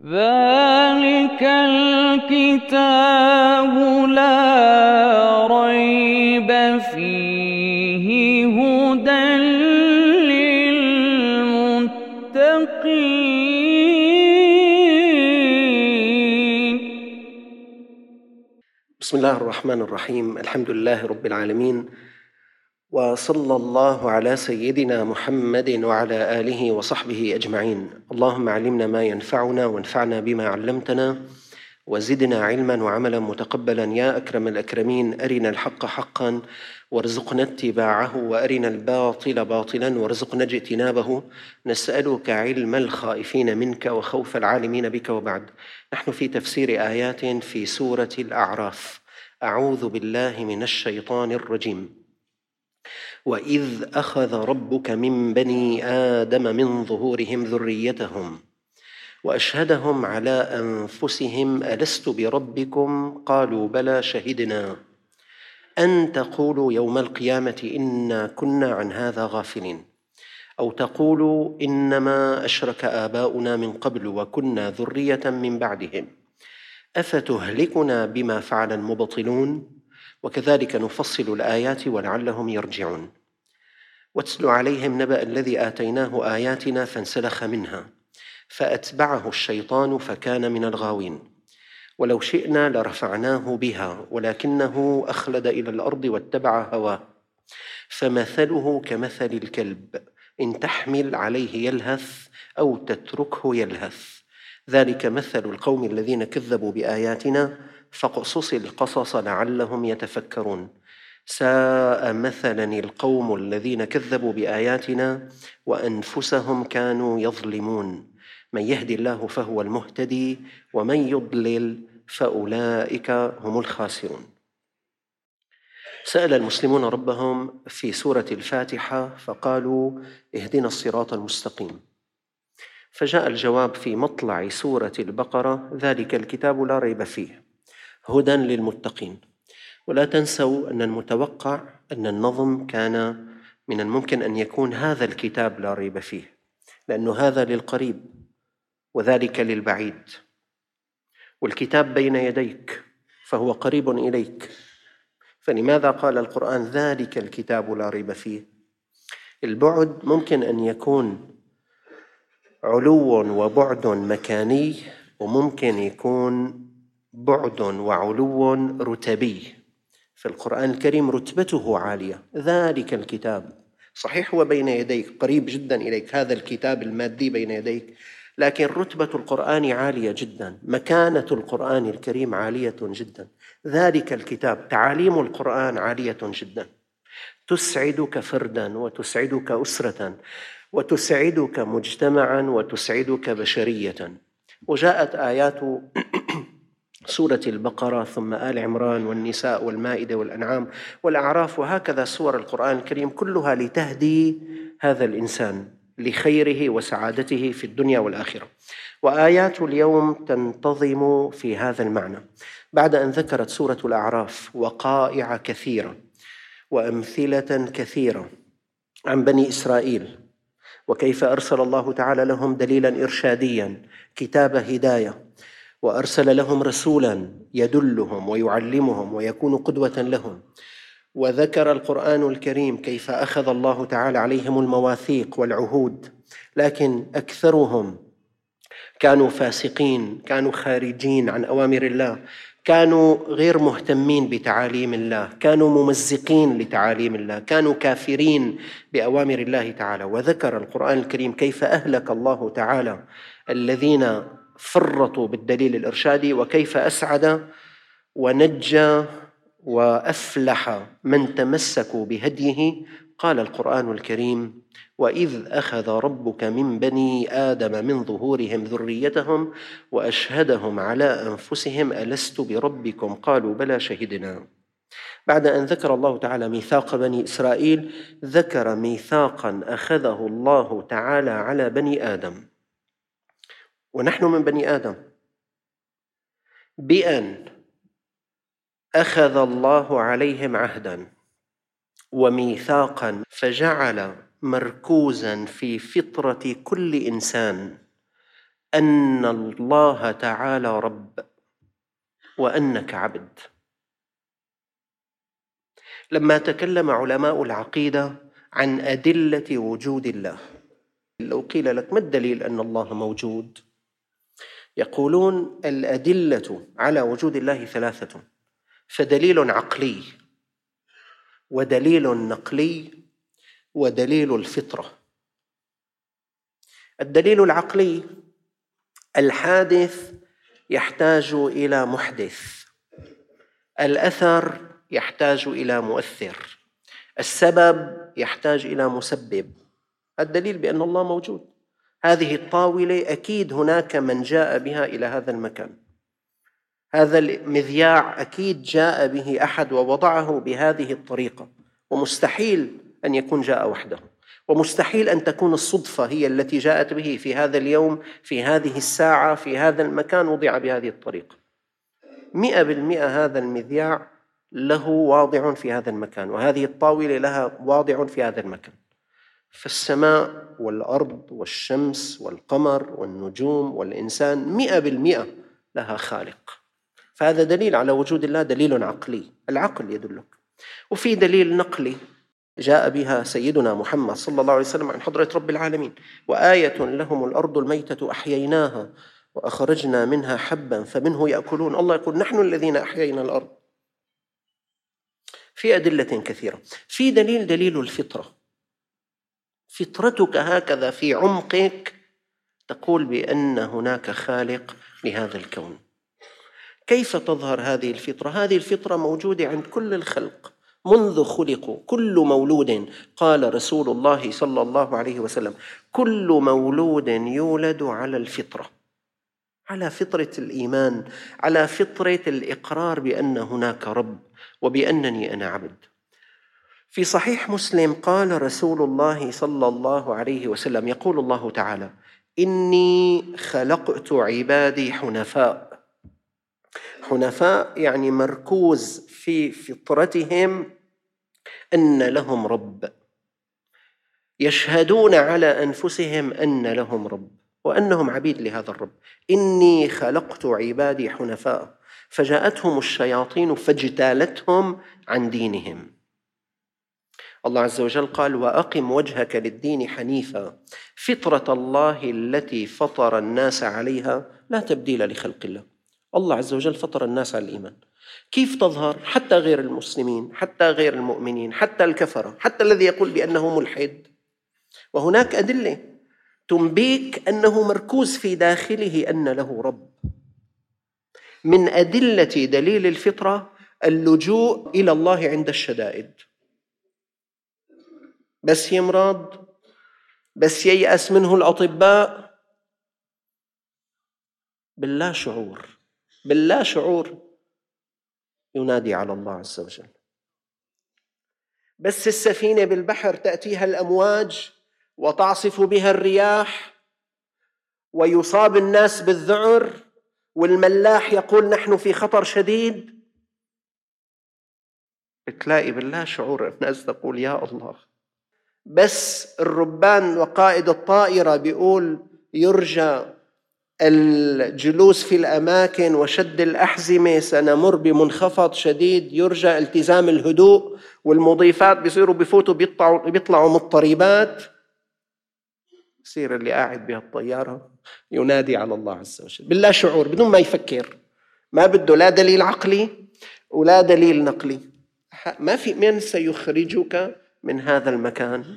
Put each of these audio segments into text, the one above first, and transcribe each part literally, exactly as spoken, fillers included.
ذلك الكتاب لا ريب فيه هدى للمتقين. بسم الله الرحمن الرحيم. الحمد لله رب العالمين، وصلى الله على سيدنا محمد وعلى آله وصحبه أجمعين. اللهم علمنا ما ينفعنا وانفعنا بما علمتنا وزدنا علما وعملا متقبلا يا أكرم الأكرمين. أرنا الحق حقا وارزقنا اتباعه، وأرنا الباطل باطلا وارزقنا اجتنابه. نسألك علم الخائفين منك وخوف العالمين بك. وبعد، نحن في تفسير آيات في سورة الأعراف. أعوذ بالله من الشيطان الرجيم. وإذ أخذ ربك من بني آدم من ظهورهم ذريتهم وأشهدهم على أنفسهم ألست بربكم قالوا بلى شهدنا أن تقولوا يوم القيامة إنا كنا عن هذا غافلين، أو تقولوا إنما أشرك آباؤنا من قبل وكنا ذرية من بعدهم أفتهلكنا بما فعل المبطلون وكذلك نفصل الآيات ولعلهم يرجعون. واتل عليهم نبأ الذي آتيناه آياتنا فانسلخ منها فأتبعه الشيطان فكان من الغاوين. ولو شئنا لرفعناه بها ولكنه أخلد إلى الأرض واتبع هواه فمثله كمثل الكلب إن تحمل عليه يلهث أو تتركه يلهث، ذلك مثل القوم الذين كذبوا بآياتنا فاقصص القصص لعلهم يتفكرون. ساء مثلا القوم الذين كذبوا بآياتنا وأنفسهم كانوا يظلمون. من يهدي الله فهو المهتدي ومن يضلل فأولئك هم الخاسرون. سأل المسلمون ربهم في سورة الفاتحة فقالوا اهدنا الصراط المستقيم، فجاء الجواب في مطلع سورة البقرة ذلك الكتاب لا ريب فيه هدى للمتقين. ولا تنسوا أن المتوقع أن النظم كان من الممكن أن يكون هذا الكتاب لا ريب فيه، لأنه هذا للقريب وذلك للبعيد، والكتاب بين يديك فهو قريب إليك. فلماذا قال القرآن ذلك الكتاب لا ريب فيه؟ البعد ممكن أن يكون علو وبعد مكاني، وممكن يكون بعد وعلو رتبي. في القرآن الكريم رتبته عالية. ذلك الكتاب صحيح هو بين يديك قريب جدا إليك، هذا الكتاب المادي بين يديك، لكن رتبة القرآن عالية جدا، مكانة القرآن الكريم عالية جدا. ذلك الكتاب، تعاليم القرآن عالية جدا، تسعدك فردا وتسعدك أسرة وتسعدك مجتمعا وتسعدك بشرية. وجاءت آيات سورة البقرة ثم آل عمران والنساء والمائدة والأنعام والأعراف، وهكذا سور القرآن الكريم كلها لتهدي هذا الإنسان لخيره وسعادته في الدنيا والآخرة. وآيات اليوم تنتظم في هذا المعنى. بعد أن ذكرت سورة الأعراف وقائع كثيرة وأمثلة كثيرة عن بني إسرائيل وكيف أرسل الله تعالى لهم دليلا إرشاديا كتاب هداية، وأرسل لهم رسولا يدلهم ويعلمهم ويكون قدوة لهم، وذكر القرآن الكريم كيف أخذ الله تعالى عليهم المواثيق والعهود، لكن أكثرهم كانوا فاسقين، كانوا خارجين عن أوامر الله، كانوا غير مهتمين بتعاليم الله، كانوا ممزقين لتعاليم الله، كانوا كافرين بأوامر الله تعالى. وذكر القرآن الكريم كيف أهلك الله تعالى الذين فرطوا بالدليل الإرشادي، وكيف أسعد ونجى وأفلح من تمسكوا بهديه. قال القرآن الكريم: وإذ أخذ ربك من بني آدم من ظهورهم ذريتهم وأشهدهم على أنفسهم ألست بربكم قالوا بلى شهدنا. بعد أن ذكر الله تعالى ميثاق بني إسرائيل، ذكر ميثاقا أخذه الله تعالى على بني آدم، ونحن من بني آدم، بأن أخذ الله عليهم عهدا وميثاقا فجعل مركوزا في فطرة كل إنسان أن الله تعالى رب وأنك عبد. لما تكلم علماء العقيدة عن أدلة وجود الله، لو قيل لك ما الدليل أن الله موجود؟ يقولون الأدلة على وجود الله ثلاثة، فدليل عقلي ودليل نقلي ودليل الفطرة. الدليل العقلي: الحادث يحتاج إلى محدث، الأثر يحتاج إلى مؤثر، السبب يحتاج إلى مسبب. الدليل بأن الله موجود. هذه الطاولة أكيد هناك من جاء بها إلى هذا المكان، هذا المذياع أكيد جاء به أحد ووضعه بهذه الطريقة، ومستحيل أن يكون جاء وحده، ومستحيل أن تكون الصدفة هي التي جاءت به في هذا اليوم في هذه الساعة في هذا المكان وضع بهذه الطريقة. مئة بالمئة هذا المذياع له واضع في هذا المكان، وهذه الطاولة لها واضع في هذا المكان. فالسماء والأرض والشمس والقمر والنجوم والإنسان مئة بالمئة لها خالق. فهذا دليل على وجود الله، دليل عقلي، العقل يدلك. وفي دليل نقلي جاء بها سيدنا محمد صلى الله عليه وسلم عن حضرة رب العالمين: وآية لهم الأرض الميتة أحييناها وأخرجنا منها حبا فمنه يأكلون. الله يقول نحن الذين أحيينا الأرض. في أدلة كثيرة. في دليل دليل الفطرة، فطرتك هكذا في عمقك تقول بأن هناك خالق لهذا الكون. كيف تظهر هذه الفطرة؟ هذه الفطرة موجودة عند كل الخلق منذ خلقوا، كل مولود، قال رسول الله صلى الله عليه وسلم: كل مولود يولد على الفطرة، على فطرة الإيمان، على فطرة الإقرار بأن هناك رب وبأنني أنا عبد. في صحيح مسلم قال رسول الله صلى الله عليه وسلم: يقول الله تعالى: إني خلقت عبادي حنفاء. حنفاء يعني مركوز في فطرتهم أن لهم رب، يشهدون على أنفسهم أن لهم رب وأنهم عبيد لهذا الرب. إني خلقت عبادي حنفاء، فجاءتهم الشياطين فاجتالتهم عن دينهم. الله عز وجل قال: وأقم وجهك للدين حنيفا فطرة الله التي فطر الناس عليها لا تبديل لخلق الله. الله عز وجل فطر الناس على الإيمان. كيف تظهر؟ حتى غير المسلمين، حتى غير المؤمنين، حتى الكفرة، حتى الذي يقول بأنه ملحد، وهناك أدلة تنبيك أنه مركوز في داخله أن له رب. من أدلة دليل الفطرة اللجوء إلى الله عند الشدائد. بس يمرض، بس ييأس منه الأطباء، باللا شعور باللا شعور ينادي على الله عز وجل. بس السفينة بالبحر تأتيها الأمواج وتعصف بها الرياح ويصاب الناس بالذعر، والملاح يقول نحن في خطر شديد، بتلاقي بالله شعور الناس تقول يا الله. بس الربان وقائد الطائرة بيقول يرجى الجلوس في الأماكن وشد الأحزمة، سنمر بمنخفض شديد، يرجى التزام الهدوء، والمضيفات بيصيروا بفوتوا بيطلعوا بيطلعوا مضطربات. يصير اللي قاعد بهالطيارة ينادي على الله عز وجل بالله شعور بدون ما يفكر، ما بده لا دليل عقلي ولا دليل نقلي. ما في من سيخرجك من هذا المكان؟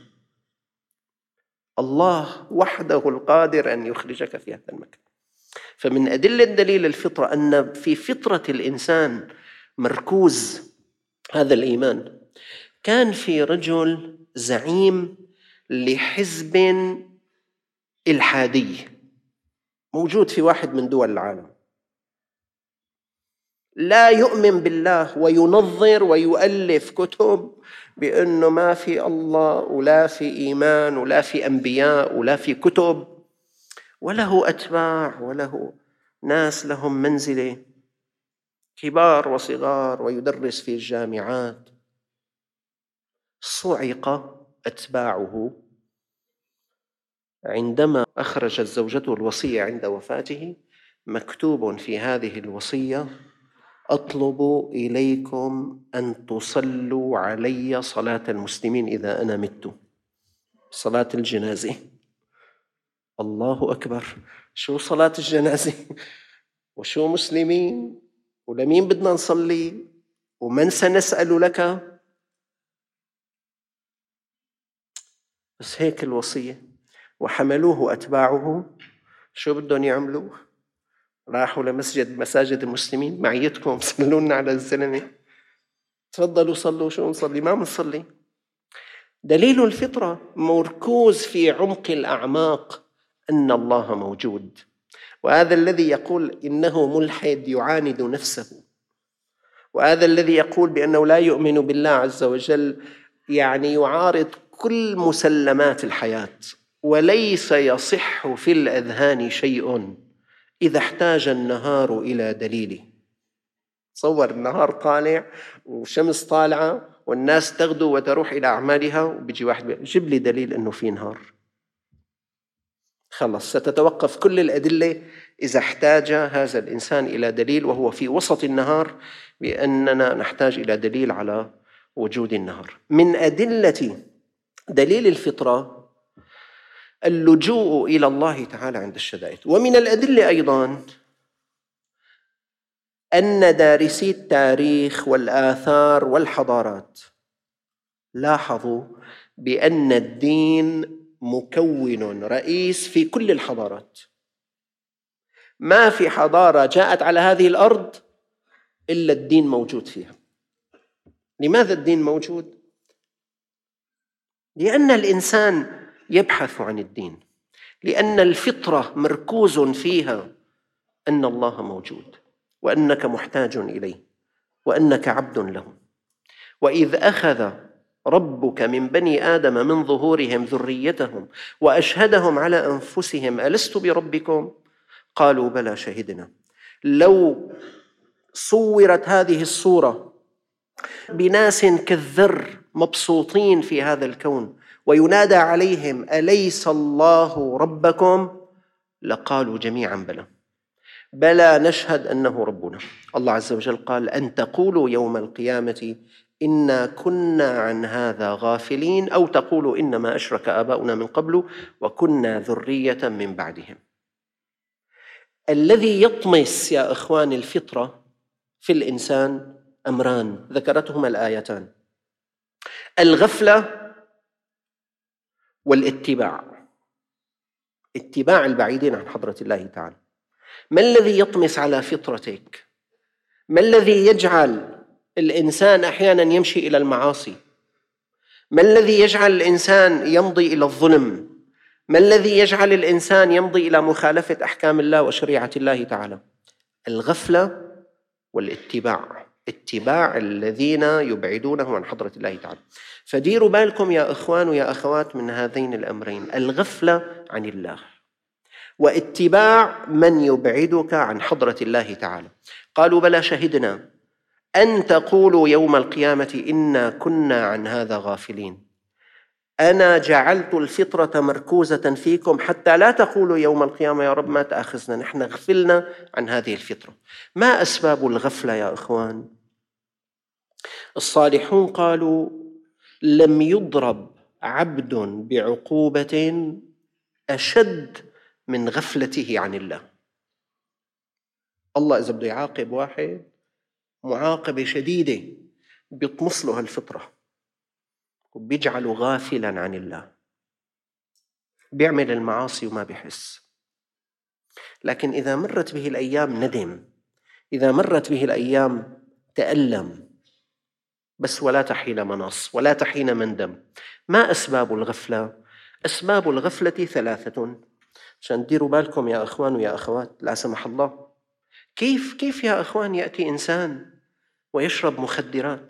الله وحده القادر أن يخرجك في هذا المكان. فمن أدلة دليل الفطرة أن في فطرة الإنسان مركوز هذا الإيمان. كان في رجل زعيم لحزب إلحادي موجود في واحد من دول العالم، لا يؤمن بالله وينظر ويؤلف كتب بأنه ما في الله ولا في إيمان ولا في أنبياء ولا في كتب، وله أتباع وله ناس لهم منزلة كبار وصغار ويدرس في الجامعات. صعق أتباعه عندما أخرجت زوجته الوصية عند وفاته مكتوب في هذه الوصية: أطلب إليكم أن تصلوا علي صلاة المسلمين إذا أنا مت، صلاة الجنازة. الله أكبر، شو صلاة الجنازة وشو مسلمين ولمين بدنا نصلي ومن سنسأل لك؟ بس هيك الوصية. وحملوه أتباعه، شو بدهم يعملوا؟ راحوا لمسجد مساجد المسلمين: معيتكم صلونا على الزلمة، تفضلوا صلوا. شو نصلي؟ ما بنصلي. دليل الفطرة مركوز في عمق الأعماق أن الله موجود. وهذا الذي يقول إنه ملحد يعاند نفسه، وهذا الذي يقول بأنه لا يؤمن بالله عز وجل يعني يعارض كل مسلمات الحياة. وليس يصح في الأذهان شيء إذا احتاج النهار إلى دليله. تصور النهار طالع وشمس طالعة والناس تغدو وتروح إلى أعمالها، وبيجي واحد جيب لي دليل أنه في نهار. خلص، ستتوقف كل الأدلة إذا احتاج هذا الإنسان إلى دليل وهو في وسط النهار، بأننا نحتاج إلى دليل على وجود النهار. من أدلة دليل الفطرة اللجوء إلى الله تعالى عند الشدائد. ومن الأدلة أيضاً أن دارسي التاريخ والآثار والحضارات لاحظوا بأن الدين مكون رئيس في كل الحضارات. ما في حضارة جاءت على هذه الأرض إلا الدين موجود فيها. لماذا الدين موجود؟ لأن الإنسان يبحث عن الدين، لأن الفطرة مركوز فيها أن الله موجود وأنك محتاج إليه وأنك عبد له. وإذ أخذ ربك من بني آدم من ظهورهم ذريتهم وأشهدهم على أنفسهم ألست بربكم؟ قالوا بلى شهدنا. لو صورت هذه الصورة بناس كالذر مبسوطين في هذا الكون وينادى عليهم أليس الله ربكم؟ لقالوا جميعا بلى. بلى نشهد أنه ربنا. الله عز وجل قال: أن تقولوا يوم القيامة إنا كنا عن هذا غافلين، أو تقولوا إنما أشرك آباؤنا من قبل وكنا ذرية من بعدهم. الذي يطمس يا إخوان الفطرة في الإنسان أمران ذكرتهما الآيتان: الغفلة والاتباع، اتباع البعيدين عن حضرة الله تعالى. ما الذي يطمس على فطرتك؟ ما الذي يجعل الإنسان أحيانا يمشي إلى المعاصي؟ ما الذي يجعل الإنسان يمضي إلى الظلم؟ ما الذي يجعل الإنسان يمضي إلى مخالفة أحكام الله وشريعة الله تعالى؟ الغفلة والاتباع، اتباع الذين يبعدونه عن حضرة الله تعالى. فديروا بالكم يا إخوان ويا أخوات من هذين الأمرين: الغفلة عن الله واتباع من يبعدك عن حضرة الله تعالى. قالوا بلى شهدنا أن تقولوا يوم القيامة إنا كنا عن هذا غافلين. أنا جعلت الفطرة مركوزة فيكم حتى لا تقولوا يوم القيامة يا رب ما تأخذنا، نحن غفلنا عن هذه الفطرة. ما أسباب الغفلة يا إخوان؟ الصالحون قالوا: لم يضرب عبد بعقوبة أشد من غفلته عن الله. الله إذا بده يعاقب واحد معاقبة شديدة بيطمس له الفطرة وبيجعله غافلا عن الله، بيعمل المعاصي وما بيحس. لكن إذا مرت به الأيام ندم، إذا مرت به الأيام تألم، بس ولا تحين مناص ولا تحين مندم. ما أسباب الغفلة؟ أسباب الغفلة ثلاثة، عشان ديروا بالكم يا أخوان ويا أخوات لا سمح الله. كيف كيف يا أخوان يأتي إنسان ويشرب مخدرات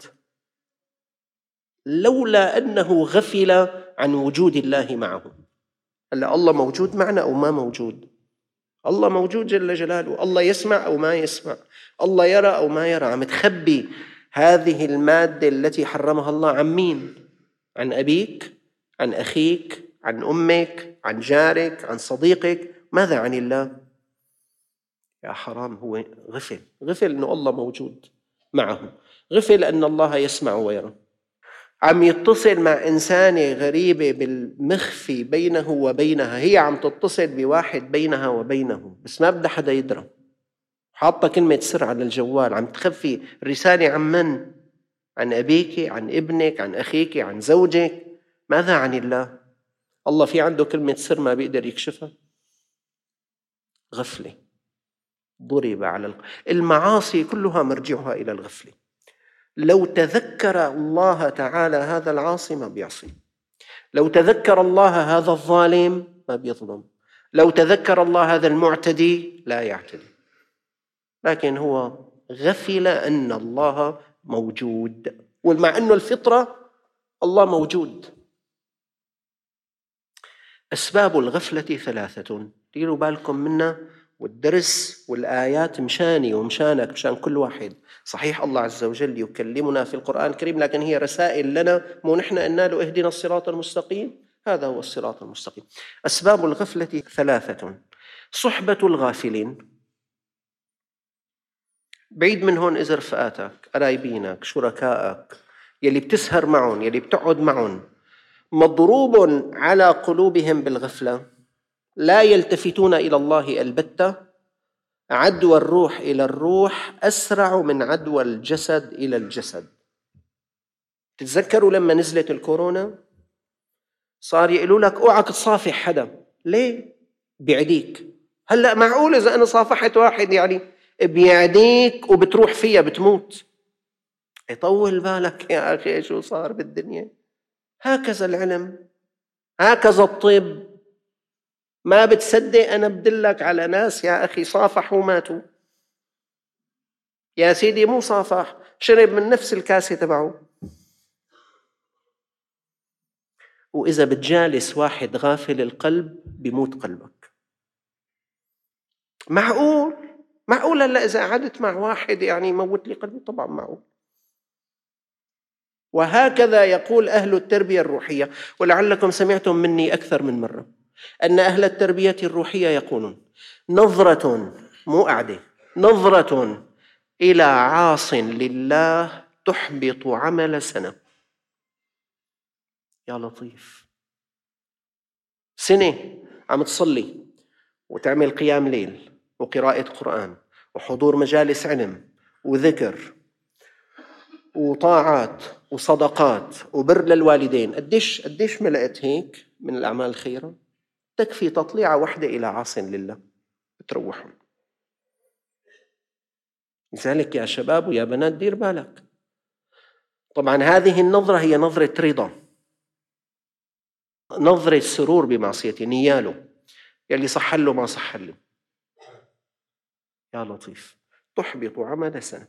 لولا أنه غفل عن وجود الله معه؟ هلا الله موجود معنا أو ما موجود؟ الله موجود جل جلاله. الله يسمع أو ما يسمع؟ الله يرى أو ما يرى؟ عم تخبي هذه المادة التي حرمها الله عن مين؟ عن أبيك؟ عن أخيك؟ عن أمك، عن جارك، عن صديقك. ماذا عن الله؟ يا حرام، هو غفل غفل أنه الله موجود معه، غفل أن الله يسمع ويرى. عم يتصل مع إنسانة غريبة بالمخفي بينه وبينها، هي عم تتصل بواحد بينها وبينه بس ما بدها حدا يدرى، حاطة كلمة سر على الجوال، عم تخفي الرسالة. عن من؟ عن أبيك، عن ابنك، عن أخيك، عن زوجك. ماذا عن الله؟ الله في عنده كلمة سر ما بيقدر يكشفها؟ غفلة. ضرب على الق... المعاصي كلها مرجعها إلى الغفلة. لو تذكر الله تعالى هذا العاصي ما بيعصي، لو تذكر الله هذا الظالم ما بيظلم، لو تذكر الله هذا المعتدي لا يعتدي. لكن هو غفل أن الله موجود، ومع أنه الفطرة الله موجود. أسباب الغفلة ثلاثة، ديروا بالكم منا، والدرس والآيات مشاني ومشانك، مشان كل واحد. صحيح الله عز وجل يكلمنا في القرآن الكريم، لكن هي رسائل لنا، مو نحن قلنا له اهدنا الصراط المستقيم؟ هذا هو الصراط المستقيم. أسباب الغفلة ثلاثة: صحبة الغافلين، بعيد من هون إذا رفقاتك، قرايبينك، شركائك، يلي بتسهر معهم، يلي بتقعد معهم، مضروب على قلوبهم بالغفلة، لا يلتفتون إلى الله البتة. عدوى الروح إلى الروح أسرع من عدوى الجسد إلى الجسد. تتذكروا لما نزلت الكورونا صار يقولوا لك اوعك تصافح حدا، ليه؟ بيعديك. هلأ معقول إذا أنا صافحت واحد يعني بيعديك وبتروح فيها بتموت؟ يطول بالك يا أخي شو صار بالدنيا. هكذا العلم، هكذا الطب. ما بتصدق؟ أنا بدلك على ناس يا أخي صافحوا وماتوا. يا سيدي مو صافح، شرب من نفس الكاسة تبعه. وإذا بتجالس واحد غافل القلب بيموت قلبك. معقول؟ معقول هلا إذا قعدت مع واحد يعني يموت لي قلبي؟ طبعا معقول. وهكذا يقول أهل التربية الروحية، ولعلكم سمعتم مني أكثر من مرة أن أهل التربية الروحية يقولون: نظرة، مو قعدة، نظرة إلى عاص لله تحبط عمل سنة. يا لطيف، سنة عم تصلي وتعمل قيام ليل وقراءة قرآن وحضور مجالس علم وذكر وطاعات وصدقات وبر للوالدين، قديش قديش ملأت هيك من الأعمال الخيرة؟ تكفي تطليعة واحدة إلى عاص لله بتروحهم. لذلك يا شباب ويا بنات دير بالك. طبعا هذه النظرة هي نظرة رضا، نظرة سرور بمعصيته، نياله يلي صح له ما صح له. يا لطيف، تحبط عمل سنة.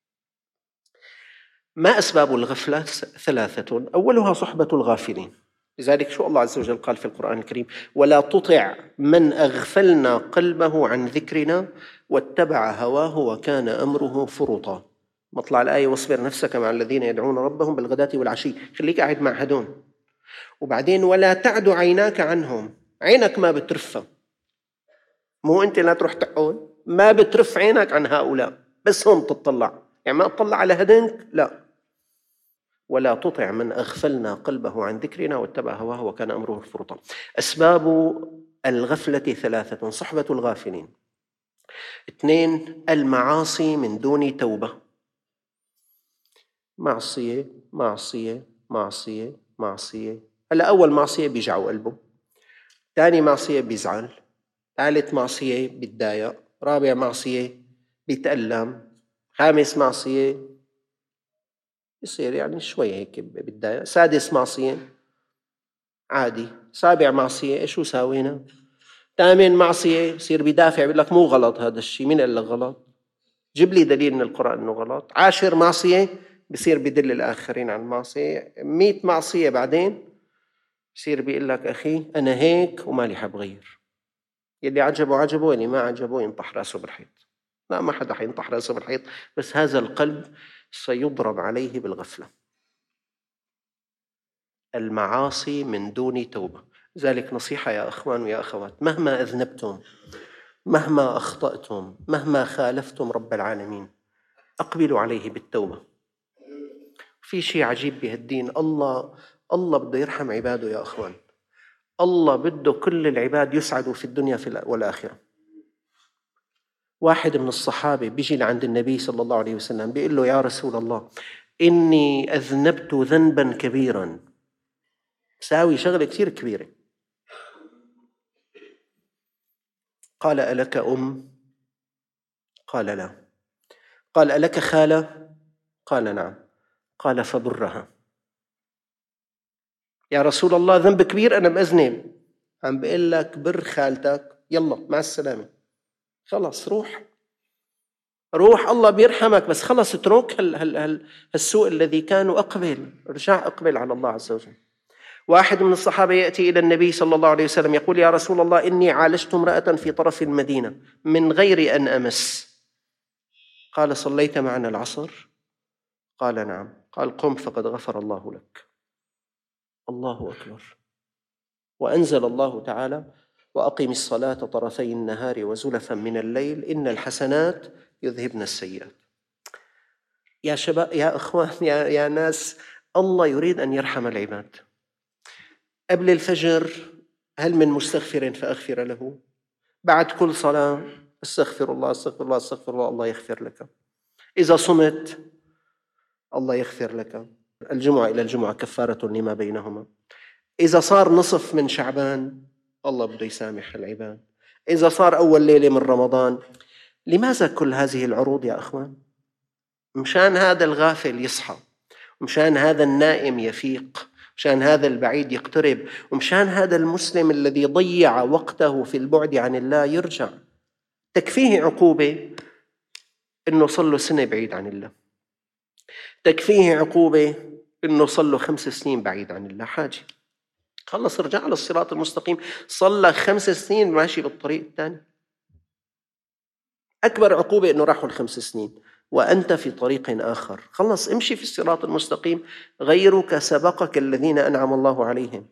ما أسباب الغفلة؟ ثلاثة، أولها صحبة الغافلين. لذلك شو الله عز وجل قال في القرآن الكريم: ولا تطع من أغفلنا قلبه عن ذكرنا واتبع هواه وكان أمره فرطا. مطلع الآية: واصبر نفسك مع الذين يدعون ربهم بالغداة والعشي. خليك قاعد مع هدون. وبعدين: ولا تعد عيناك عنهم. عينك ما بترفها، مو أنت لا تروح تقعد، ما بترف عينك عن هؤلاء، بس هم تطلع، يعني ما تطلع على هدنك، لا. ولا تطع من أغفلنا قلبه عن ذكرنا واتبع هواه وكان أمره فرطا. أسباب الغفلة ثلاثة: صحبة الغافلين. اثنين: المعاصي من دون توبة. معصية معصية معصية معصية. هلا أول معصية بيجعوا قلبه، ثاني معصية بيزعل، ثالث معصية بيتضايق، رابع معصية بيتألم، خامس معصية يصير يعني شوي هيك بتضايق، سادس معصية عادي، سابع معصية شو ساوينا، ثامن معصية يصير بيدافع بيقول لك مو غلط هذا الشيء، مين قال لك غلط؟ جيب لي دليل من القرآن إنه غلط. عاشر معصية بصير بدل الآخرين على المعصية. مئة معصية بعدين بصير بيقول لك أخي أنا هيك وما لي حاب غير. يلي عجبه عجبه، يلي ما عجبه ينطح راسه بالحيط. لا، ما حدا حينطح راسه بالحيط، بس هذا القلب سيضرب عليه بالغفلة. المعاصي من دون توبة. ذلك نصيحة يا أخوان ويا أخوات، مهما أذنبتم، مهما أخطأتم، مهما خالفتم رب العالمين، أقبلوا عليه بالتوبة. في شيء عجيب بهالدين، الله الله بده يرحم عباده يا أخوان. الله بده كل العباد يسعدوا في الدنيا والآخرة. واحد من الصحابة بيجي لعند النبي صلى الله عليه وسلم بيقول له: يا رسول الله، إني أذنبت ذنبا كبيرا، ساوي شغلة كثير كبيرة. قال: ألك أم؟ قال: لا. قال: ألك خالة؟ قال: نعم. قال: فبرها. يا رسول الله، ذنب كبير أنا بأذنب. عم بقول لك بر خالتك، يلا مع السلامة، خلص روح روح، الله بيرحمك، بس خلص اترك هال هال هال السوء الذي كان، وأقبل، ارجع أقبل على الله عز وجل. واحد من الصحابة يأتي إلى النبي صلى الله عليه وسلم يقول: يا رسول الله، إني عالجت امرأة في طرف المدينة من غير أن أمس. قال: صليت معنا العصر؟ قال: نعم. قال: قم فقد غفر الله لك. الله أكبر. وأنزل الله تعالى: وأقم الصلاة طرفي النهار وزلفا من الليل إن الحسنات يذهبن السيئات. يا شباب، يا أخوان، يا, يا ناس، الله يريد أن يرحم العباد. قبل الفجر: هل من مستغفر فأغفر له؟ بعد كل صلاة: استغفر الله استغفر الله استغفر الله، الله يغفر لك. إذا صمت: الله يغفر لك. الجمعة إلى الجمعة كفارة لما بينهما. إذا صار نصف من شعبان: الله بده يسامح العباد. إذا صار أول ليلة من رمضان. لماذا كل هذه العروض يا أخوان؟ مشان هذا الغافل يصحى، ومشان هذا النائم يفيق، مشان هذا البعيد يقترب، ومشان هذا المسلم الذي ضيع وقته في البعد عن الله يرجع. تكفيه عقوبة إنه صلوا سنة بعيد عن الله، تكفيه عقوبة إنه صلوا خمس سنين بعيد عن الله. حاجة خلص ارجع على الصراط المستقيم، صلى خمس سنين ماشي بالطريق الثاني. أكبر عقوبة إنه راحوا الخمس سنين وأنت في طريق آخر. خلص امشي في الصراط المستقيم، غيرك سبقك الذين أنعم الله عليهم.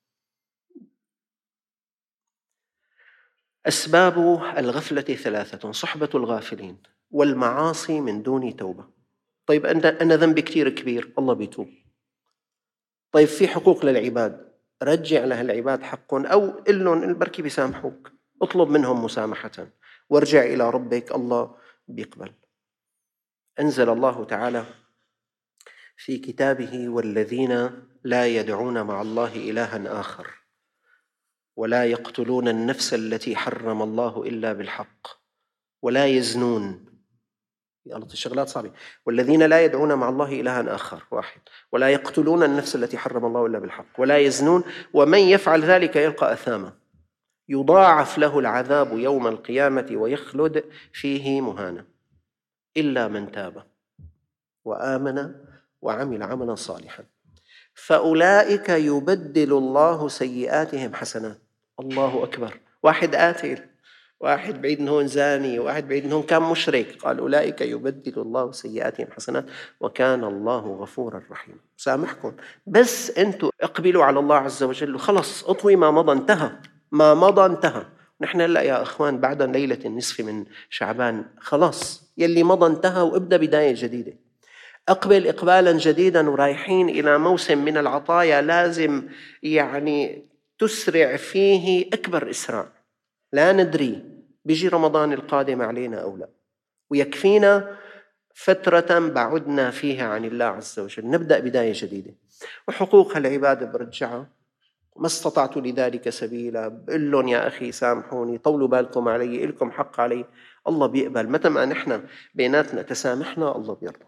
أسباب الغفلة ثلاثة: صحبة الغافلين، والمعاصي من دون توبة. طيب أنا ذنبي كتير كبير، الله بيتوب. طيب في حقوق للعباد، رجع لها العباد حقهم، أو قل البركي بيسامحوك، اطلب منهم مسامحة وارجع إلى ربك، الله بيقبل. أنزل الله تعالى في كتابه: والذين لا يدعون مع الله إلها آخر ولا يقتلون النفس التي حرم الله إلا بالحق ولا يزنون. يا شغلات صعبة. والذين لا يدعون مع الله إلها آخر، واحد، ولا يقتلون النفس التي حرم الله إلا بالحق ولا يزنون ومن يفعل ذلك يلقى أثاما يضاعف له العذاب يوم القيامة ويخلد فيه مهانا إلا من تاب وآمن وعمل عملا صالحا فأولئك يبدل الله سيئاتهم حسنات. الله أكبر. واحد قاتل، واحد بعيد من هون زاني، واحد بعيد من هون كان مشرك، قال: أولئك يبدل الله سيئاتهم حسنات وكان الله غفورا رحيما. سامحكم، بس أنتم اقبلوا على الله عز وجل وخلص، اطوي ما مضى انتهى، ما مضى انتهى. نحن هلا يا أخوان بعد ليلة النصف من شعبان، خلاص يلي مضى انتهى، وابدأ بداية جديدة. أقبل إقبالا جديدا، ورايحين إلى موسم من العطايا لازم يعني تسرع فيه أكبر إسراع. لا ندري بيجي رمضان القادم علينا أو لا، ويكفينا فترة بعدنا فيها عن الله عز وجل، نبدأ بداية جديدة. وحقوق العبادة برجعها، ما استطعت لذلك سبيلا، بقول لهم: يا أخي سامحوني، طولوا بالكم علي، إلكم حق علي. الله بيقبل متى ما نحن بيناتنا تسامحنا، الله بيرضى.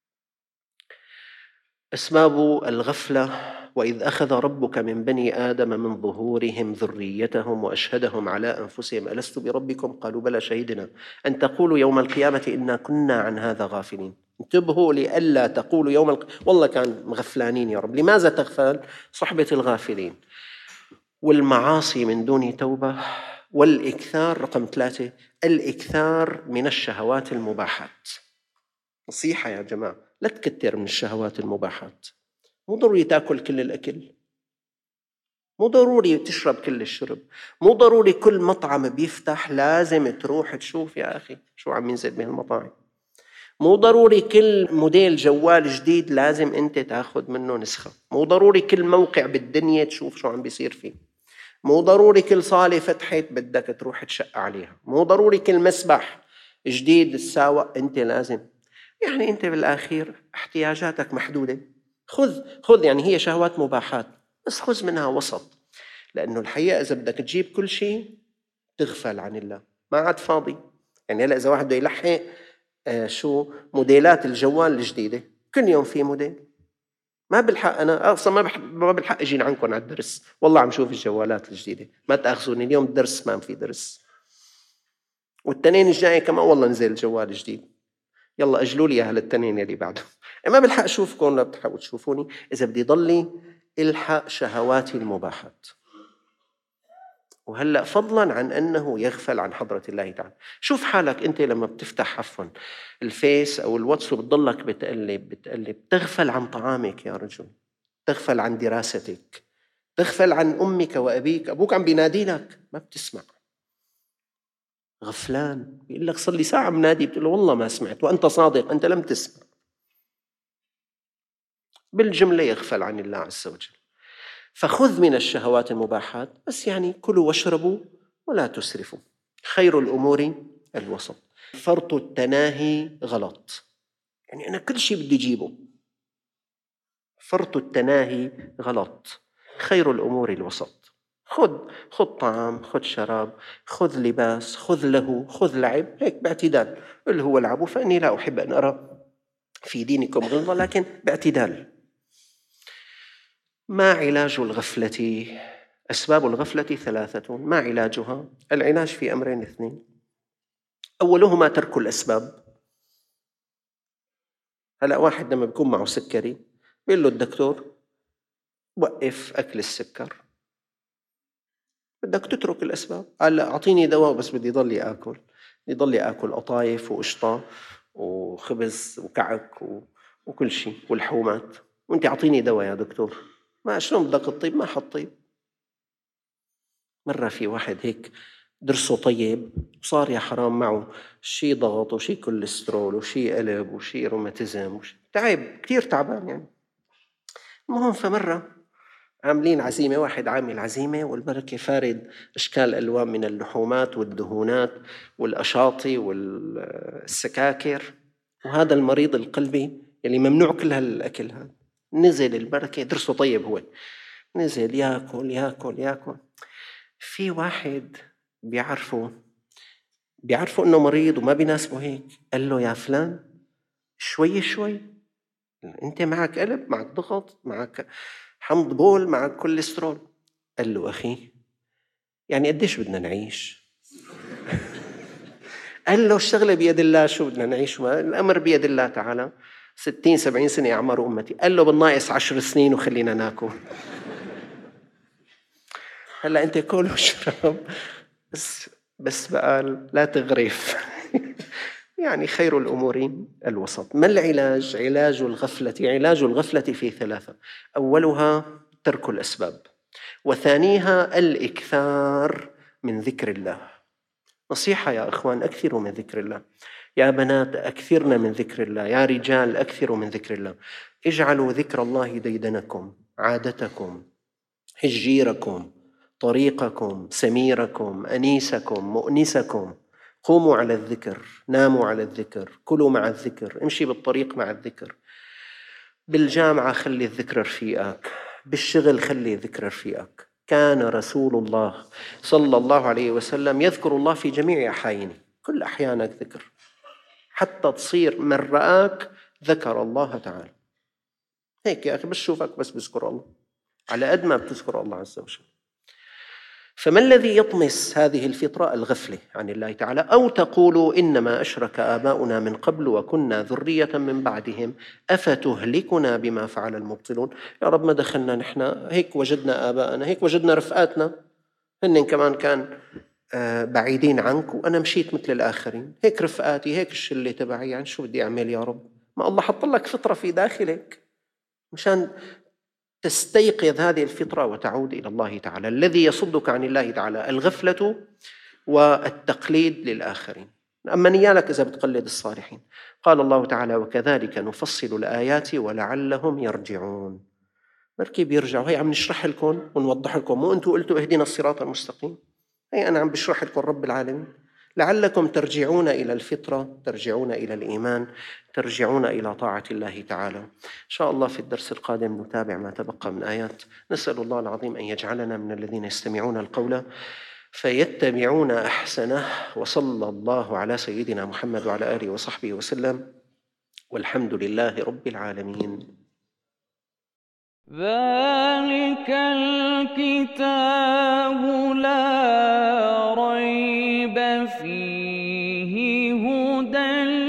أسباب الغفلة: وإذ أخذ ربك من بني آدم من ظهورهم ذريتهم وأشهدهم على أنفسهم ألست بربكم قالوا بلى شهدنا أن تقولوا يوم القيامة إنا كنا عن هذا غافلين. انتبهوا لئلا تقولوا يوم القيامة والله كان مغفلانين يا رب. لماذا تغفل؟ صحبة الغافلين. والمعاصي من دون توبة. والإكثار، رقم ثلاثة، الإكثار من الشهوات المباحات. نصيحة يا جماعة، لا تكتر من الشهوات المباحات. مو ضروري تأكل كل الأكل، مو ضروري تشرب كل الشرب، مو ضروري كل مطعم بيفتح لازم تروح تشوف يا أخي شو عم ينزل بهالمطاعم، مو ضروري كل موديل جوال جديد لازم أنت تاخد منه نسخة، مو ضروري كل موقع بالدنيا تشوف شو عم بيصير فيه، مو ضروري كل صالة فتحت بدك تروح تشق عليها، مو ضروري كل مسبح جديد تساوق أنت لازم. يعني أنت بالآخير احتياجاتك محدودة، خذ خذ يعني هي شهوات مباحات بس خذ منها وسط، لأنه الحقيقة إذا بدك تجيب كل شيء تغفل عن الله، ما عاد فاضي. يعني هلأ إذا واحد بده يلحق آه شو موديلات الجوال الجديدة، كل يوم في موديل، ما بلحق أنا أصلا ما, بحب ما بلحق أجين عنكم على الدرس، والله عم شوف الجوالات الجديدة، ما تأخذوني اليوم الدرس ما في درس، والتنين الجاي كمان والله نزل الجوال الجديد، يلا أجلوا لي إياها للتنين اللي بعده. ما بلحق أشوفكم لا بتحقوا تشوفوني، إذا بدي ضلي الحق شهواتي المباحات. وهلأ فضلاً عن أنه يغفل عن حضرة الله تعالى. شوف حالك أنت لما بتفتح عفواً الفيس أو الواتس وبتضلك بتقلب بتقلب تغفل عن طعامك يا رجل، تغفل عن دراستك، تغفل عن أمك وأبيك، أبوك عم بينادي لك ما بتسمع، غفلان، بيقول لك صار لي ساعة منادي بتقول له والله ما سمعت وأنت صادق أنت لم تسمع. بالجملة يغفل عن الله عز وجل. فخذ من الشهوات المباحات بس يعني كلوا واشربوا ولا تسرفوا، خير الأمور الوسط. فرط التناهي غلط، يعني أنا كل شيء بدي أجيبه، فرط التناهي غلط، خير الأمور الوسط. خذ خذ طعام، خذ شراب، خذ لباس، خذ له، خذ لعب، هيك باعتدال. اللي هو العبوا فإني لا أحب أن أرى في دينكم غلظة، لكن باعتدال. ما علاج الغفلة؟ أسباب الغفلة ثلاثة. ما علاجها؟ العلاج في أمرين اثنين، أولهما ترك الأسباب. هلأ واحد لما بيكون معه سكري بيقول له الدكتور وقف أكل السكر، بدك تترك الأسباب. قال لا أعطيني دواء بس بدي ضلي آكل، بدي ضلي آكل قطايف وقشطة وخبز وكعك وكل شيء والحومات، وانت أعطيني دواء يا دكتور. ما شلون بدك تطيب؟ ما حطيب. مرة في واحد هيك درسه طيب وصار يا حرام معه شي ضغط وشي كوليسترول وشي قلب وشي روماتيزم وشي تعب كتير تعبان يعني. المهم فمرة عاملين عزيمة، واحد عامل عزيمة والبركة فارد أشكال ألوان من اللحومات والدهونات والأشاطي والسكاكر، وهذا المريض القلبي اللي ممنوع كل هالأكل هذا نزل البركة درسه طيب هو نزل ياكل ياكل ياكل. في واحد بيعرفه بيعرفوا إنه مريض وما بيناسبه هيك، قال له يا فلان شوي شوي، أنت معك قلب، معك ضغط، معك حمض بول، معك كوليسترول. قال له أخي يعني قديش بدنا نعيش؟ قال له الشغلة بيد الله، شو بدنا نعيش؟ الأمر بيد الله تعالى. ستين سبعين سنة أعمار أمتي. قال له بالناقص عشر سنين وخلينا ناكل. هلأ أنت كل واشرب بس بس بقى لا تغرف. يعني خير الأمور الوسط. ما العلاج؟ علاج الغفلة. علاج الغفلة في ثلاثة. أولها ترك الأسباب، وثانيها الإكثار من ذكر الله. نصيحة يا أخوان، أكثروا من ذكر الله. يا بنات أكثرنا من ذكر الله، يا رجال أكثروا من ذكر الله. اجعلوا ذكر الله ديدنكم، عادتكم، هجيركم، طريقكم، سميركم، أنيسكم، مؤنسكم. قوموا على الذكر، ناموا على الذكر، كلوا مع الذكر، امشي بالطريق مع الذكر. بالجامعة خلي الذكر رفيقك، بالشغل خلي الذكر رفيقك. كان رسول الله صلى الله عليه وسلم يذكر الله في جميع أحيانه، كل أحيانك ذكر، حتى تصير من رآك ذكر الله تعالى. هيك يا أخي بس شوفك بس بذكر الله، على قد ما بتذكر الله عز وجل. فما الذي يطمس هذه الفطرة؟ الغفلة عن الله تعالى. أو تقولوا إنما أشرك آباؤنا من قبل وكنا ذرية من بعدهم أفتهلكنا بما فعل المبطلون. يا رب ما دخلنا نحن، هيك وجدنا آباءنا، هيك وجدنا رفقاتنا، هن كمان كان بعيدين عنك وأنا مشيت مثل الآخرين، هيك رفقاتي، هيك الشلة تبعي، يعني شو بدي أعمل يا رب؟ ما الله حط لك فطرة في داخلك مشان تستيقظ هذه الفطرة وتعود إلى الله تعالى. الذي يصدك عن الله تعالى الغفلة والتقليد للآخرين. أما نيالك إذا بتقلد الصالحين. قال الله تعالى: وكذلك نفصل الآيات ولعلهم يرجعون. بركي بيرجعوا. هي عم نشرح لكم ونوضح لكم، مو أنتم قلتوا اهدنا الصراط المستقيم؟ هي أنا عم بشرح لكم رب العالمين لعلكم ترجعون إلى الفطرة، ترجعون إلى الإيمان، ترجعون إلى طاعة الله تعالى. إن شاء الله في الدرس القادم نتابع ما تبقى من آيات. نسأل الله العظيم أن يجعلنا من الذين يستمعون القول فيتبعون أحسنه. وصلى الله على سيدنا محمد وعلى آله وصحبه وسلم، والحمد لله رب العالمين. ذلك الكتاب لا ريب فيه هدى